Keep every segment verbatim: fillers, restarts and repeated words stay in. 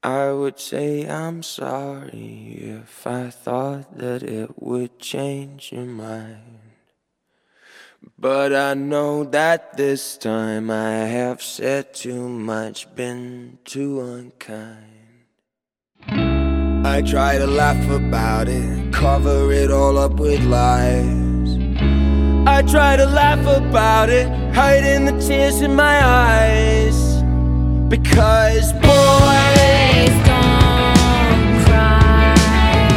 I would say I'm sorry if I thought that it would change your mind. But I know that this time I have said too much, been too unkind. I try to laugh about it, cover it all up with lies. I try to laugh about it, hiding the tears in my eyes. Because boys don't cry.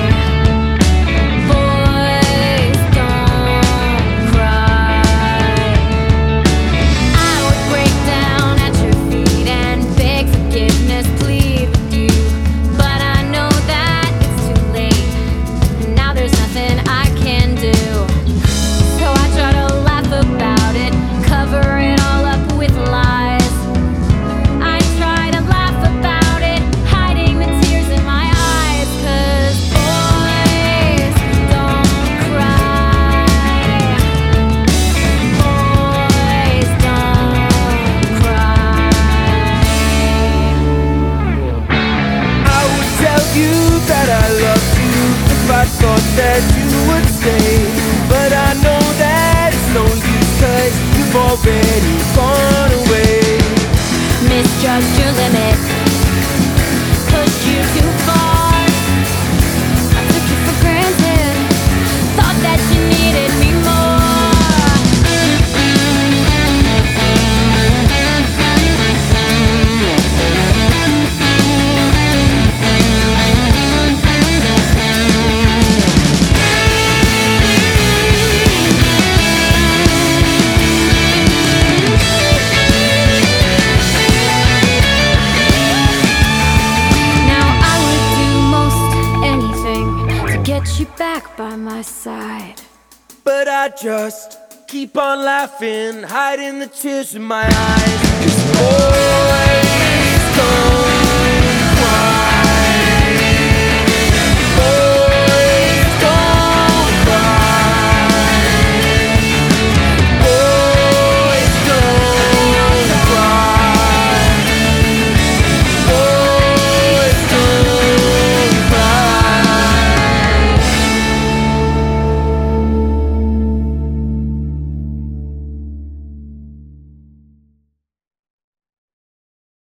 Boys don't cry. I would break down at your feet and beg forgiveness, plead with you. But I know that it's too late. Now there's nothing I can do. So I try to laugh about it, cover it all up with lies. I thought that you would stay, but I know that it's no use, 'cause you've already gone away. Misjudged your limit, pushed you too far. I took you for granted, thought that you needed me more. Get you back by my side. But I just keep on laughing, hiding the tears in my eyes. 'Cause boy,